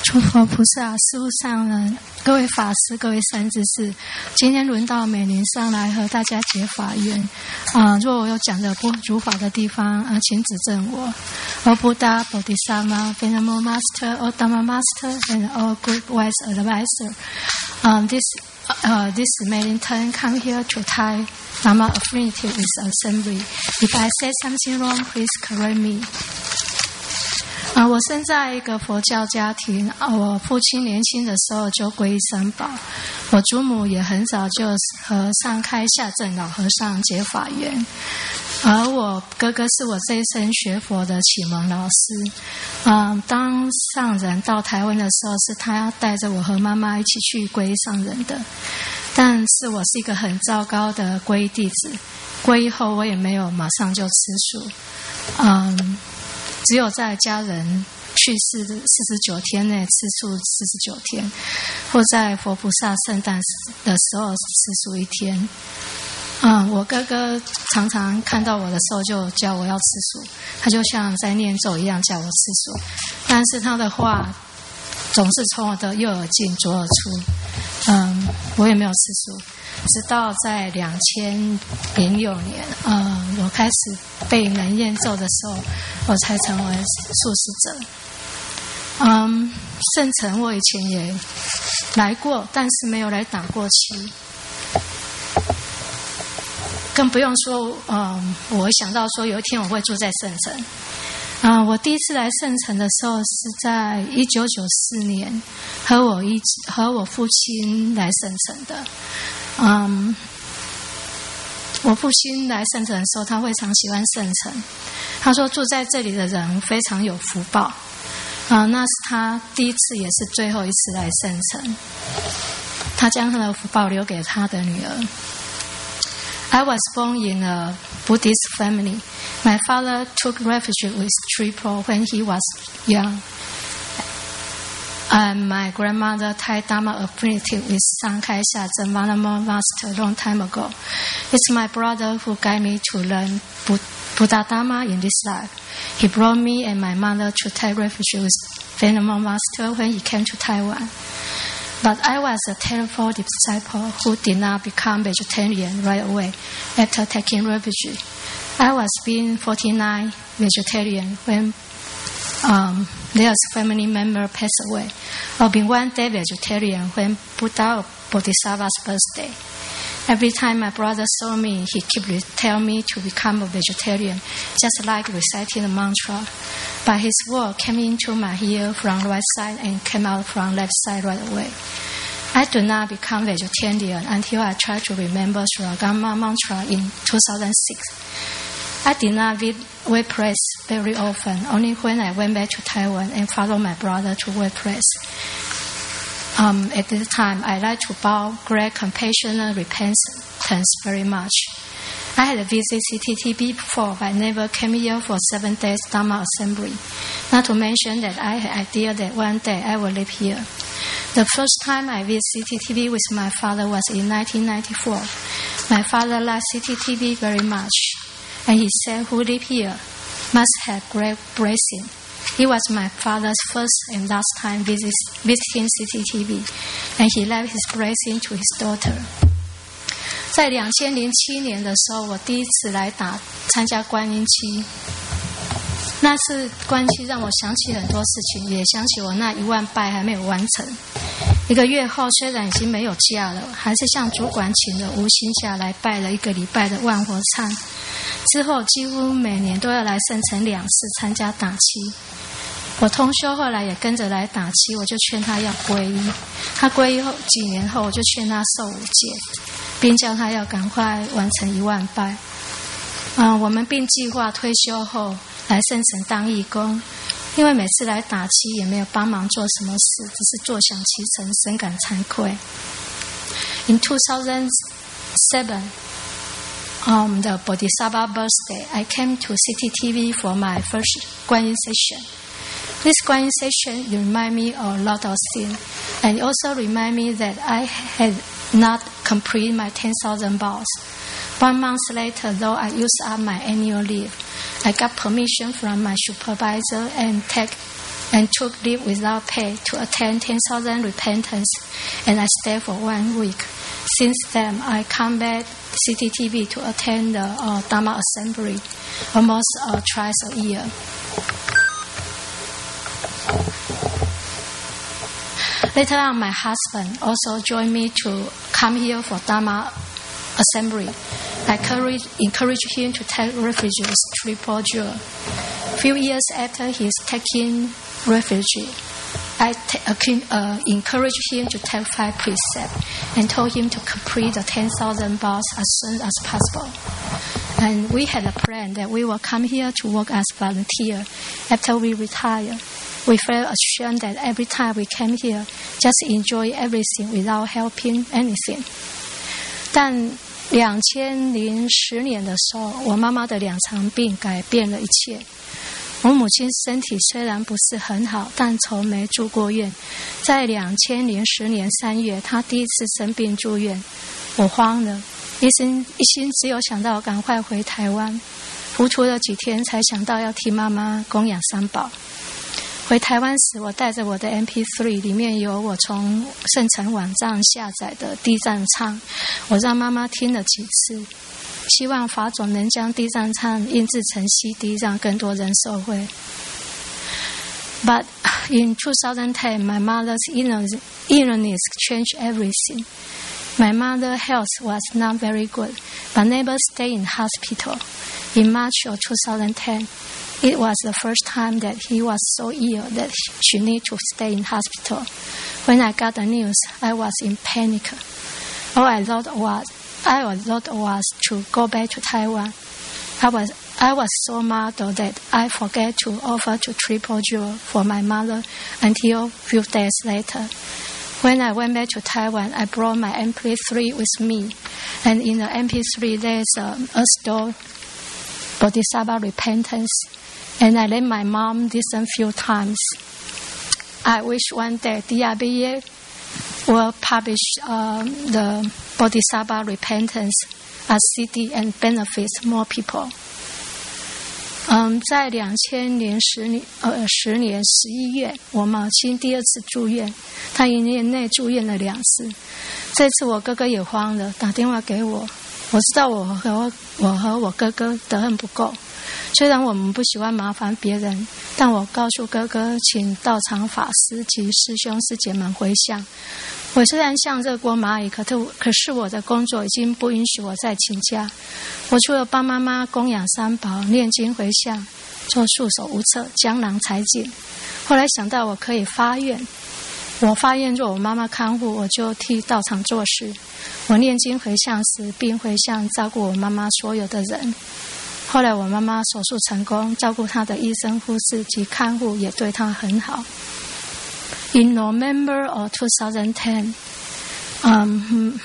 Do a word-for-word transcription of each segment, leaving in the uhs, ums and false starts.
诸佛菩萨、师父上人、各位法师、各位善知识，今天轮到美玲上来和大家结法缘。啊、呃，如果我有讲的不如法的地方，啊、呃，请指正我。O Buddha, Bodhisattva, Venerable Master, O Dhamma Master, and all good wise advisor. Um, this, uh, this Melinton come here to tie Dhamma affinity with assembly. If I say something wrong, please correct me. 啊，我生在一个佛教家庭。啊，我父亲年轻的时候就皈依三宝，我祖母也很早就和上开下正老和尚结法缘，而我哥哥是我这一生学佛的启蒙老师。嗯，当上人到台湾的时候，是他要带着我和妈妈一起去皈依上人的，但是我是一个很糟糕的皈依弟子，皈依后我也没有马上就吃素。嗯。只有在家人去世的四十九天内吃素四十九天，或在佛菩萨圣诞的时候吃素一天。嗯，我哥哥常常看到我的时候就叫我要吃素，他就像在念咒一样叫我吃素，但是他的话总是从我的右耳进左耳出。嗯，我也没有吃素。直到在两千零六年，呃，我开始被人验咒的时候，我才成为素食者。嗯，圣城我以前也来过，但是没有来打过旗，更不用说，嗯，我想到说有一天我会住在圣城。啊、呃，我第一次来圣城的时候是在一九九四年，和我一和我父亲来圣城的。嗯，我父亲来圣城的时候，他非常喜欢圣城。他说住在这里的人非常有福报。啊、呃，那是他第一次也是最后一次来圣城。他将他的福报留给他的女儿。I was born in a Buddhist family. My father took refuge with Tripur when he was young. And my grandmother tied Dhamma affinity with Sankai Shazhen Venerable Master long time ago. It's my brother who guided me to learn Buddha Dhamma in this life. He brought me and my mother to take refuge with Venerable Master when he came to Taiwan. But I was a terrible disciple who did not become vegetarian right away after taking refuge. I was being forty-nine vegetarian when um, their family member passed away. I've been one day vegetarian when Buddha Bodhisattva's birthday. Every time my brother saw me, he kept telling me to become a vegetarian, just like reciting the mantra. But his word came into my ear from right side and came out from left side right away. I do not become vegetarian until I tried to remember Suragama mantra in two thousand six. I did not wear press very often, only when I went back to Taiwan and followed my brother to wear press. Um, at this time, I like to bow great compassionate repentance very much. I had visited C T T V before, but I never came here for seven days Dhamma assembly. Not to mention that I had idea that one day I will live here. The first time I visited C T T V with my father was in nineteen ninety-four. My father liked C T T V very much, and he said, "Who live here must have great blessing." It was my father's first and last time visit, visiting C T T V, and he left his blessing to his daughter. 在两千零七年的时候，我第一次来打参加观音期。那次观音期让我想起很多事情，也想起我那一万拜还没有完成。一个月后，虽然已经没有假了，还是向主管请了无薪假来拜了一个礼拜的万佛忏。之后几乎每年都要来圣城两次参加打七。我同修后来也跟着来打七，我就劝他要皈依。他皈依后几年后，我就劝他受五戒，并叫他要赶快完成一万拜。嗯，我们并计划退休后来圣城当义工，因为每次来打七也没有帮忙做什么事，只是坐享其成，深感惭愧。In two thousand seven, um, the Bodhisattva birthday, I came to C T T V for my first Guanyin session. This Guanyin session remind me of a lot of things, and it also remind me that I had not completed my ten thousand vows. One month later, though I used up my annual leave, I got permission from my supervisor and take and took leave without pay to attend ten thousand repentance, and I stayed for one week. Since then, I come back C T T V to attend the uh, Dharma Assembly almost uh, twice a year. Later on, my husband also joined me to come here for Dharma Assembly. I encouraged him to take refuge with Triple Jewel. A few years after his taking refuge, I t- uh, encouraged him to take five precepts and told him to complete the ten thousand bars as soon as possible. And we had a plan that we will come here to work as volunteer after we retire. We felt ashamed that every time we came here, just enjoy everything without helping anything. 但两千零十年的时候，我妈妈的两场病改变了一切。我母亲身体虽然不是很好，但从没住过院。在两千零十年三月，她第一次生病住院，我慌了，一心一心只有想到赶快回台湾。糊涂了几天，才想到要替妈妈供养三宝。回台湾时，我带着我的 M P 三， 里面有我从圣城网站下载的地藏唱，我让妈妈听了几次，希望法总能将地藏唱印制成 C D， 让更多人受惠。But in twenty ten, my mother's illness changed everything. My mother's health was not very good, but never stayed in hospital. In March of twenty ten, it was the first time that he was so ill that she needed to stay in hospital. When I got the news, I was in panic. All I thought was, I thought was to go back to Taiwan. I was I was so muddled that I forgot to offer to Triple Jewel for my mother until a few days later. When I went back to Taiwan, I brought my M P three with me, and in the M P three there's a, a store, Bodhisattva Repentance, and I let my mom listen a few times. I wish one day D R B A will publish uh, the Bodhisattva Repentance as C D and benefits more people. 嗯，在两千年十年呃十年十一月，我母亲第二次住院，她一年内住院了两次。这次我哥哥也慌了，打电话给我。我知道我和我和我哥哥德行不够，虽然我们不喜欢麻烦别人，但我告诉哥哥，请道场法师及师兄师姐们回向。我虽然像热锅蚂蚁，可是可是我的工作已经不允许我再请假。我除了帮妈妈供养三宝、念经回向，就束手无策，江郎才尽。后来想到我可以发愿，我发愿若我妈妈看护，我就替道场做事。我念经回向时，并回向照顾我妈妈所有的人。后来我妈妈手术成功，照顾她的医生、护士及看护也对她很好。In November of twenty ten, um,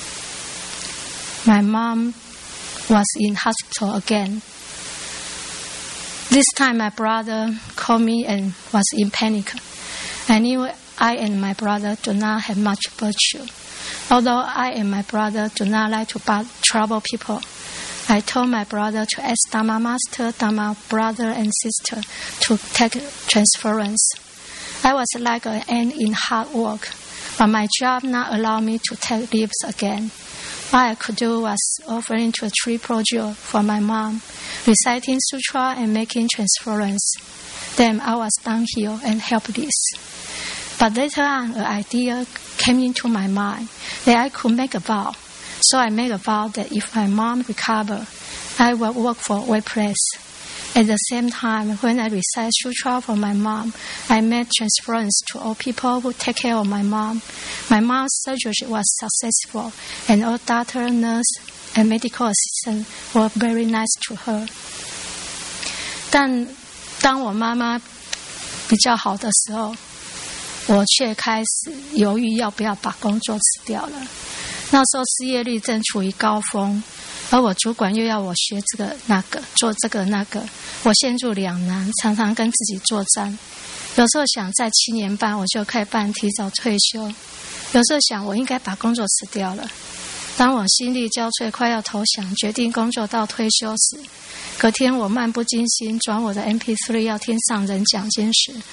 my mom was in hospital again. This time my brother called me and was in panic. I knew I and my brother do not have much virtue. Although I and my brother do not like to trouble people, I told my brother to ask Dharma Master, Dharma brother and sister to take transference. I was like an ant in hard work, but my job not allowed me to take leaves again. All I could do was offering to a Triple Jewel for my mom, reciting sutra and making transference. Then I was downhill and helpless. But later on, an idea came into my mind that I could make a vow. So I made a vow that if my mom recovered, I would work for Way Place. At the same time, when I recite sutra for my mom, I made transference to all people who take care of my mom. My mom's surgery was successful, and all doctor, nurse, and medical assistant were very nice to her. 但当我妈妈比较好的时候，我却开始犹豫要不要把工作辞掉了。那时候失业率正处于高峰。而我主管又要我学这个那个，做这个那个，我陷入两难，常常跟自己作战。有时候想在七年半我就可以办提早退休，有时候想我应该把工作辞掉了。当我心力交瘁，快要投降，决定工作到退休时，隔天我漫不经心转我的 M P 三 要听上人讲经时，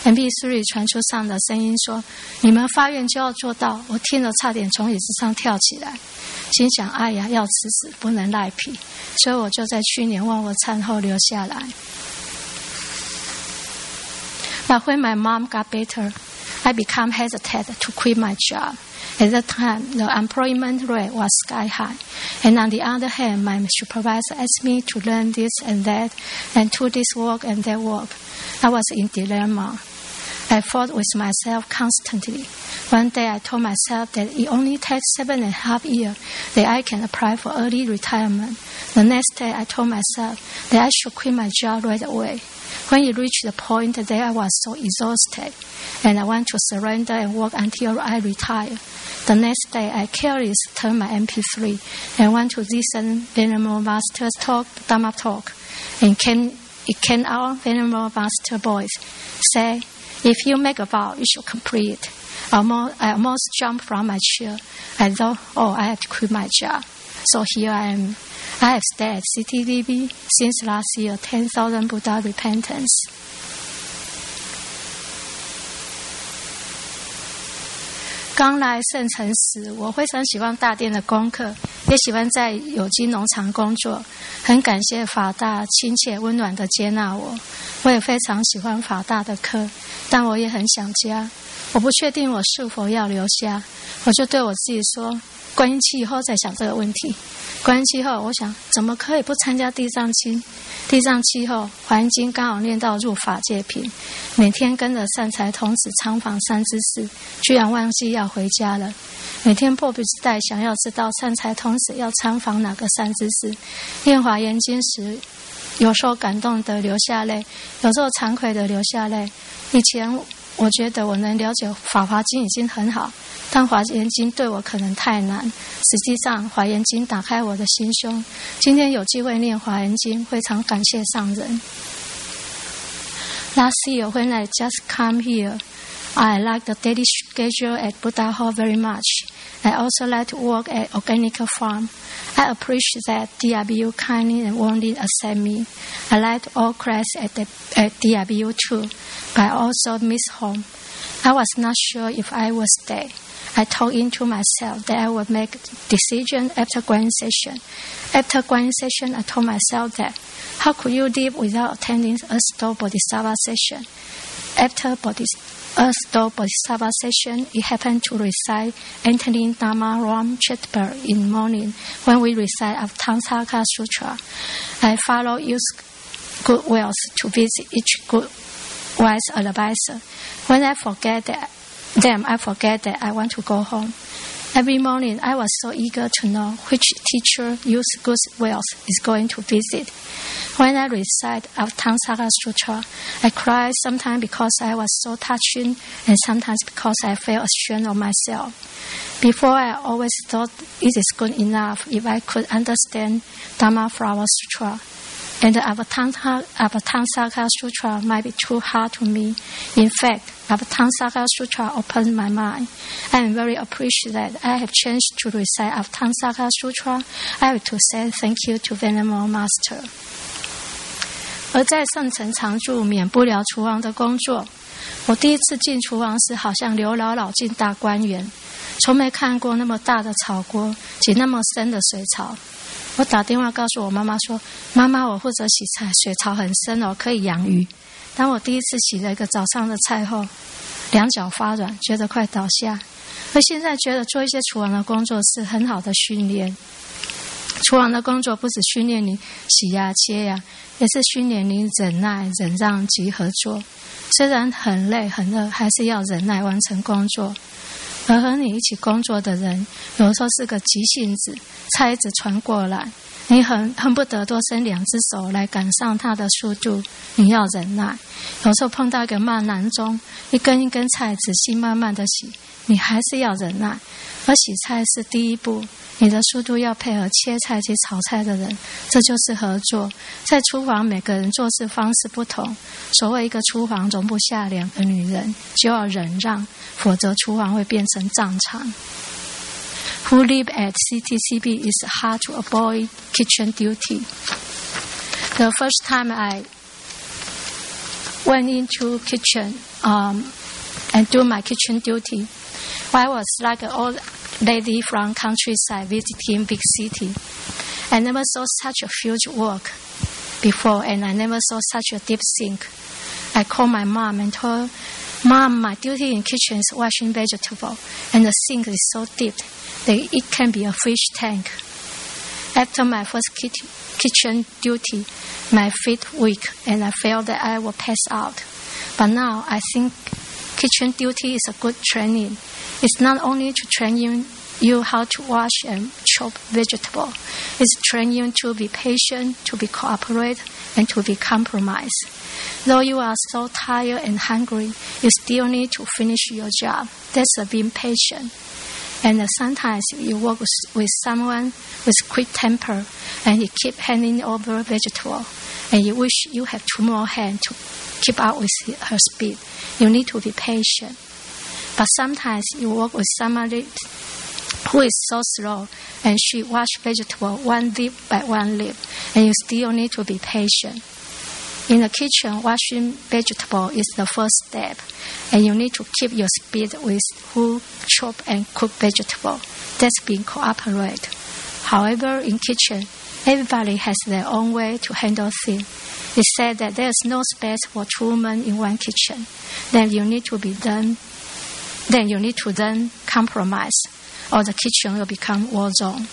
M P 三 传出上的声音说：“你们发愿就要做到。”我听了差点从椅子上跳起来，心想：“哎呀，要吃屎不能赖皮。”所以我就在去年忘我餐后留下来。But when my mom got better, I became hesitant to quit my job. At that time, the unemployment rate was sky high. And on the other hand, my supervisor asked me to learn this and that, and do this work and that work. I was in dilemma. I fought with myself constantly. One day I told myself that it only takes seven and a half years that I can apply for early retirement. The next day I told myself that I should quit my job right away. When it reached the point that I was so exhausted and I want to surrender and work until I retire, the next day I carelessly turned my M P three and went to listen Venerable Master's talk, Dharma talk, and came, it came out Venerable Master voice say, "If you make a vow, you should complete it." Almost, I almost jumped from my chair. I thought, oh, I have to quit my job. So here I am. I have stayed at C T D B since last year, ten thousand Buddha repentance. 刚来圣城时，我非常喜欢大殿的功课，也喜欢在有机农场工作。很感谢法大亲切温暖的接纳我，我也非常喜欢法大的课，但我也很想家。我不确定我是否要留下，我就对我自己说，观音期以后再想这个问题。观音期后，我想怎么可以不参加地藏经？地藏期后，华严经刚好念到入法界品，每天跟着善财童子参访三知识，居然忘记要回家了。每天迫不及待想要知道善财童子要参访哪个三知识。念华严经时，有时候感动的流下泪，有时候惭愧的流下泪。以前我觉得我能了解法华经已经很好，但华严经对我可能太难。实际上，华严经打开我的心胸。今天有机会念华严经，非常感谢上人。Last year, when I just come here, I like the daily schedule at Buddha Hall very much. I also like to work at organic farm. I appreciate that D R B U kindly and warmly accept me. I like all class at, the, at D R B U too, but I also miss home. I was not sure if I would stay. I told into myself that I would make a decision after Guanyin session. After Guanyin session, I told myself that how could you live without attending a Sto Bodhisattva session? After Sto Bodhisattva session, it happened to recite entering Dhamma Ram Chitpur in morning when we recite Avtamsaka Sutra. I follow use good wills to visit each good wise advisor. When I forget that, them, I forget that I want to go home. Every morning, I was so eager to know which teacher use good wills is going to visit. When I recite Avtamsaka Sutra, I cry sometimes because I was so touching and sometimes because I felt ashamed of myself. Before, I always thought it is good enough if I could understand Dhamma Flower Sutra. And the Avtamsaka Sutra might be too hard to me. In fact, Avtamsaka Sutra opened my mind. I am very appreciative that I have changed to recite Avtamsaka Sutra. I have to say thank you to Venerable Master. 而在圣城常住，免不了厨房的工作。我第一次进厨房时，好像刘姥姥进大观园，从没看过那么大的炒锅及那么深的水槽。我打电话告诉我妈妈说：“妈妈，我负责洗菜，水槽很深哦，可以养鱼。”当我第一次洗了一个早上的菜后，两脚发软，觉得快倒下。而现在觉得做一些厨房的工作是很好的训练。厨房的工作不只训练你洗呀、切呀，也是训练你忍耐、忍让及合作。虽然很累很热，还是要忍耐完成工作。而和你一起工作的人，有时候是个急性子，菜一直传过来，你很恨不得多伸两只手来赶上他的速度，你要忍耐。有时候碰到一个慢郎中，一根一根菜仔细慢慢的洗，你还是要忍耐。而洗菜是第一步，你的速度要配合切菜及炒菜的人，这就是合作。在厨房，每个人做事方式不同，所谓一个厨房容不下两个女人，就要忍让，否则厨房会变成战场。Who live at C T C B is hard to avoid kitchen duty. The first time I went into kitchen um, and do my kitchen duty. I was like an old lady from countryside visiting big city. I never saw such a huge work before, and I never saw such a deep sink. I called my mom and told her, Mom, my duty in kitchen is washing vegetable, and the sink is so deep that it can be a fish tank. After my first kitchen duty, my feet weak, and I felt that I would pass out. But now I think kitchen duty is a good training. It's not only to train you, you how to wash and chop vegetable. It's train you to be patient, to be cooperate, and to be compromised. Though you are so tired and hungry, you still need to finish your job. That's a being patient. And sometimes you work with, with someone with quick temper, and he keep handing over vegetable, and you wish you have two more hands to keep up with her speed. You need to be patient. But sometimes you work with somebody who is so slow, and she wash vegetable one lip by one lip, and you still need to be patient. In the kitchen, washing vegetable is the first step, and you need to keep your speed with who chop and cook vegetable. That's being cooperate. However, in kitchen, everybody has their own way to handle things. It's said that there's no space for two women in one kitchen. Then you need to be done. Then you need to then compromise, or the kitchen will become war zone.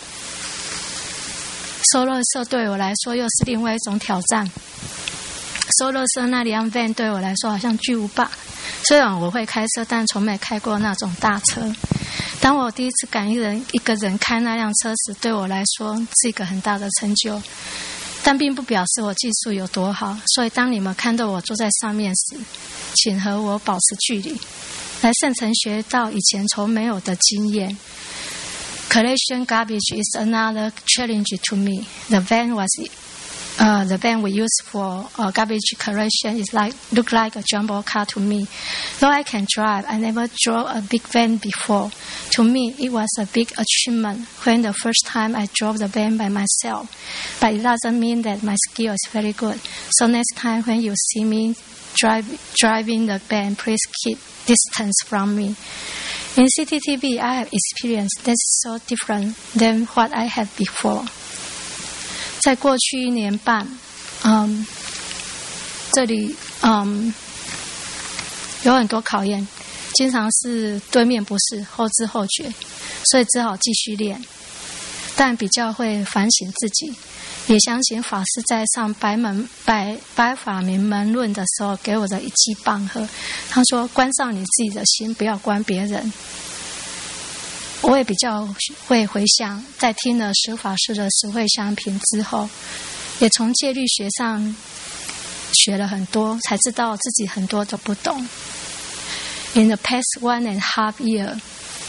收垃圾对我来说又是另外一种挑战。收垃圾那辆 van 对我来说好像巨无霸，虽然我会开车，但从没开过那种大车。当我第一次敢一人一个人开那辆车时，对我来说是一个很大的成就，但并不表示我技术有多好。所以当你们看到我坐在上面时，请和我保持距离，来圣城学到以前从没有的经验。Collection garbage is another challenge to me. The van was Uh, the van we use for uh, garbage collection is like look like a jumbo car to me. Though I can drive, I never drove a big van before. To me, it was a big achievement when the first time I drove the van by myself. But it doesn't mean that my skill is very good. So next time when you see me drive, driving the van, please keep distance from me. In C T T V, I have experience that's so different than what I had before. 在过去一年半，嗯，这里嗯有很多考验，经常是对面不是后知后觉，所以只好继续练。但比较会反省自己，也相信法师在上白门白白法明门论的时候给我的一记棒喝。他说：“关照你自己的心，不要关别人。”我也比较会回想，在听了石法师的实惠相品之后，也从戒律学上学了很多，才知道自己很多都不懂。In the past one and a half year,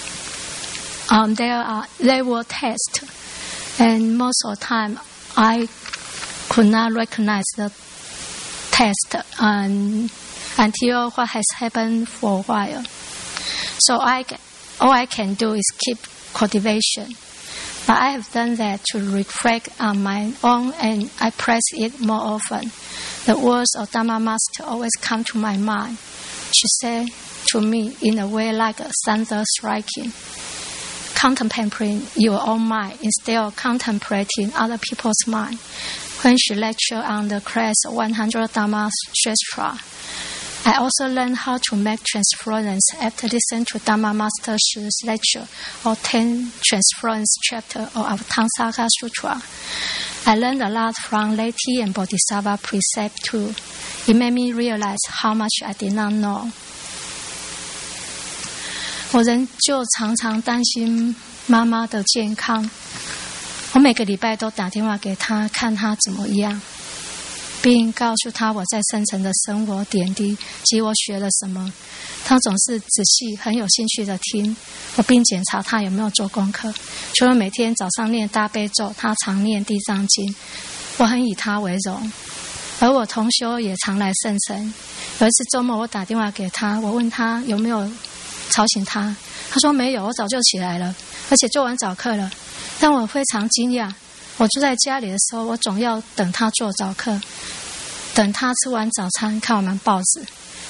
um, there are there were tests, and most of the time I could not recognize the test um, until what has happened for a while. So I. All I can do is keep cultivation. But I have done that to reflect on my own, and I press it more often. The words of Dharma Master always come to my mind. She said to me in a way like a thunder striking, contemplating your own mind instead of contemplating other people's mind. When she lectured on the class one hundred Dharma Shastra, I also learned how to make transference after listening to Dharma Master's lecture or ten transference chapter of Avatamsaka Sutra. I learned a lot from Leti and Bodhisattva precept too. It made me realize how much I did not know. 我仍旧常常担心妈妈的健康，我每个礼拜都打电话给她，看她怎么样。并告诉他我在圣城的生活点滴及我学了什么。他总是仔细很有兴趣的听，我并检查他有没有做功课。除了每天早上念大悲咒，他常念地藏经，我很以他为荣。而我同修也常来圣城。有一次周末我打电话给他，我问他有没有吵醒他，他说没有，我早就起来了，而且做完早课了。但我非常惊讶，我住在家里的时候，我总要等他做早课，等他吃完早餐，看完报纸，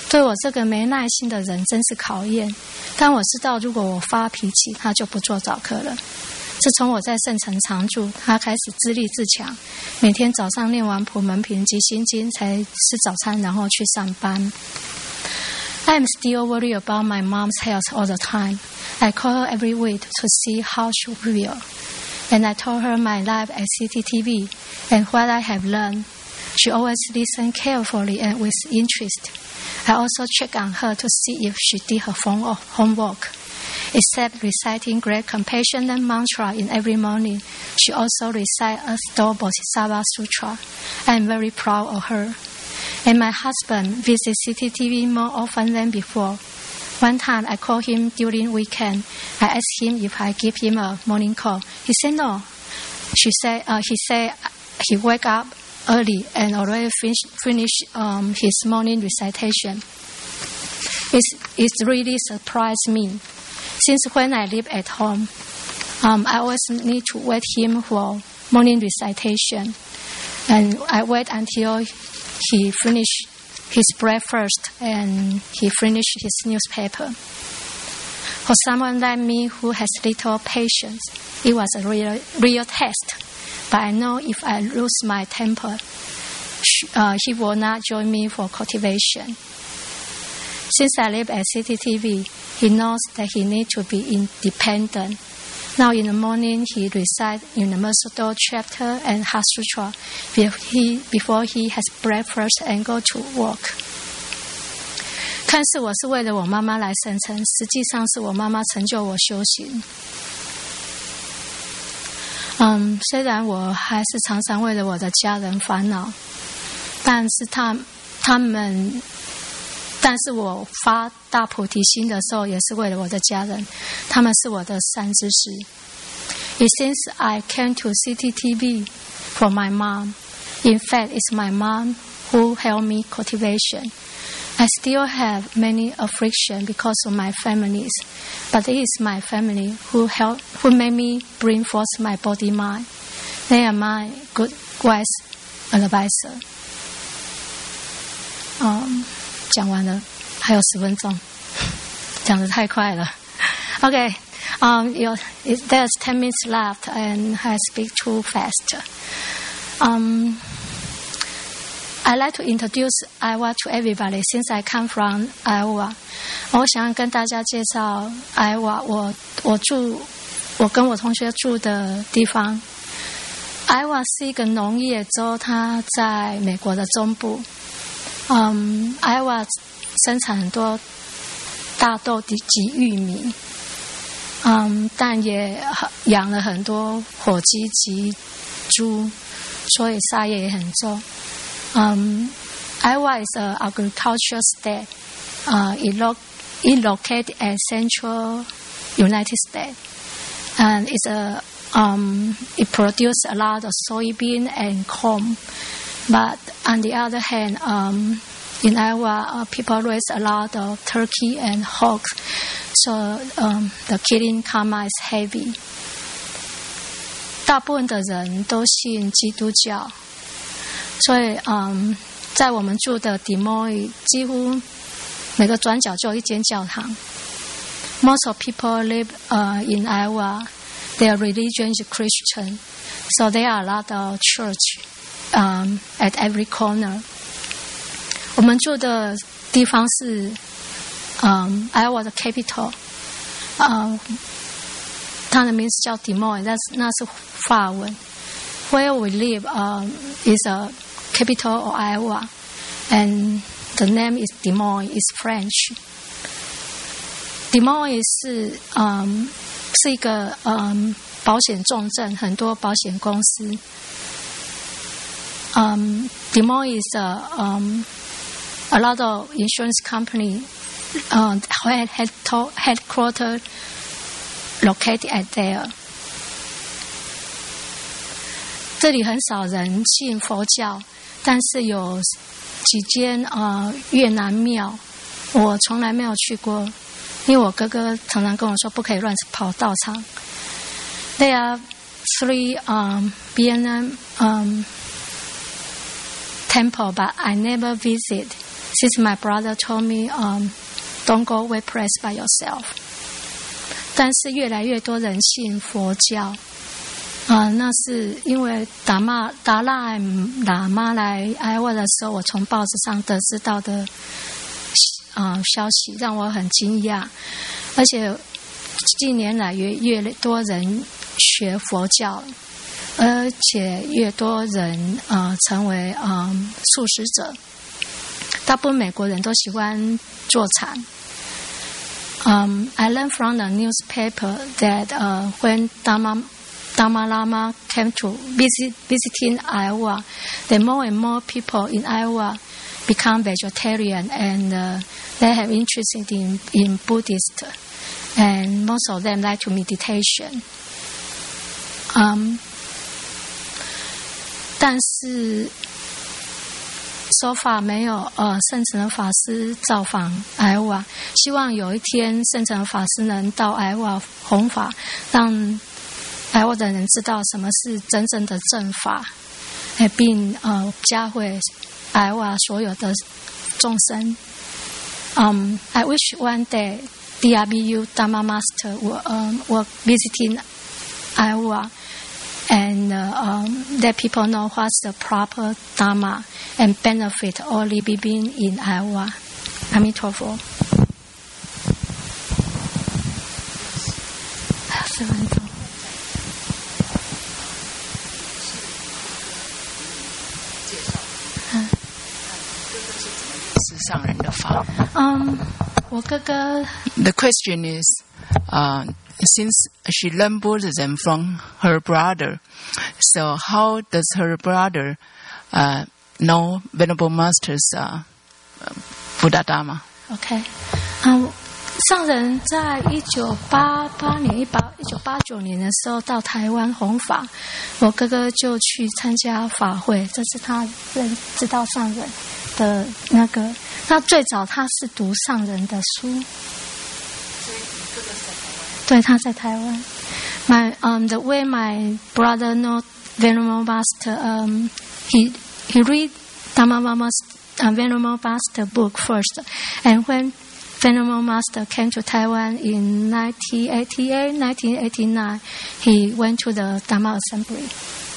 对我这个没耐心的人真是考验。但我知道，如果我发脾气，他就不做早课了。自从我在圣城常住，他开始自立自强，每天早上念完普门品及心经才吃早餐，然后去上班。I am still worried about my mom's health all the time. I call her every week to see how she will. And I told her my life at C T T V and what I have learned. She always listens carefully and with interest. I also check on her to see if she did her homework. Except reciting great compassionate mantra in every morning, she also recites a Sto Bodhisattva Sutra. I am very proud of her. And my husband visits C T T V more often than before. One time I called him during weekend. I asked him if I give him a morning call. He said no. She said uh, he said he wake up early and already finish, finish um, his morning recitation. It's, it really surprised me. Since when I live at home, um, I always need to wait him for morning recitation. And I wait until he finished his breakfast and he finished his newspaper. For someone like me who has little patience, it was a real, real test. But I know if I lose my temper, uh, he will not join me for cultivation. Since I live at C T T V, he knows that he needs to be independent. Now in the morning, he recites in the Merciful chapter and Heart Sutra before he, before he has breakfast and go to work. 看似我是为了我妈妈来圣城，实际上是我妈妈成就我修行。嗯，虽然我还是常常为了我的家人烦恼，但是他他们。但是我发大菩提心的时候，也是为了我的家人，他们是我的善知识。It seems I came to C T T V for my mom. In fact, it's my mom who helped me cultivation. I still have many affliction because of my families, but it is my family who help, who made me bring forth my body mind. They are my good wise advisor. Um. 讲完了，还有十分钟，讲得太快了。Okay, um, there's ten minutes left, and I speak too fast. Um, I like to introduce Iowa to everybody since I come from Iowa. 我想跟大家介绍 Iowa， 我我住，我跟我同学住的地方。Iowa 是一个农业州，它在美国的中部。嗯 ，Iowa 生产很多大豆及玉米，嗯，但也养了很多火鸡及猪，所以沙业也很重。嗯 ，Iowa is an agricultural state. Uh, it lo it located at central United States, and it's a um it produces a lot of soybean and corn. But on the other hand, um, in Iowa, uh, people raise a lot of turkey and hogs, so um, the killing karma is heavy. 大部分的人都信基督教，所以嗯，在我们住的 Des Moines， 几乎每个转角就有一间教堂。Most of people live uh, in Iowa. Their religion is Christian, so there are a lot of church.Um, at every corner. 我们住的地方是，嗯 ，Iowa 的 capital， 呃，它的名字叫 Des Moines， 那是那是法文。Where we live, um, is a capital of Iowa, and the name is Des Moines, is French. Des Moines 是，嗯，是一个嗯保险重镇，很多保险公司。Um, Des Moines is a, um, a lot of insurance company uh, head, headquarters located at there. 这里很少人信佛教，但是有几间呃越南庙，我从来没有去过，因为我哥哥常常跟我说不可以乱跑道场。There are three um, Vietnam um, temple, but I never visit since my brother told me, um, don't go away praise by yourself. 但是越来越多人信佛教，啊、呃，那是因为达玛达赖喇嘛来埃沃的时候，我从报纸上得知到的啊、呃、消息，让我很惊讶，而且近年来越越多人学佛教，而且越多人啊、呃、成为啊、呃、素食者。大部分美国人都喜欢坐禅。Um, I learned from the newspaper that uh, when Dhamma, Dhamma Lama came to visit visiting Iowa, that more and more people in Iowa become vegetarian and uh, they have interest in, in Buddhist, and most of them like to meditation. Um, 但是说法没有呃圣承的法师造访埃瓦，希望有一天圣承的法师能到埃瓦弘法，让埃瓦的人知道什么是真正的正法，并呃教诲埃瓦所有的众生。Um, I wish one day D R B U Dharma Master will, um, will visiting Iowa. And uh, um, that people know what's the proper Dharma and benefit all living in Iowa. 阿弥陀佛。还有十分钟。嗯。 是上人的法。 嗯，我哥哥。 The question is, uh, since she learned Buddhism from her brother, so how does her brother uh, know Venerable Master's uh, Buddha Dharma? Okay. 嗯、um, 上人在一九八八年、一八一九八九年的时候到台湾弘法，我哥哥就去参加法会，这是他认知道上人的那个。那最早他是读上人的书。对，他在台湾。My um the way my brother know Venerable Master, um he he read Dhamma Master uh, Venerable Master book first, and when Venerable Master came to Taiwan in nineteen eighty-eight, nineteen eighty-nine, he went to the Dhamma Assembly.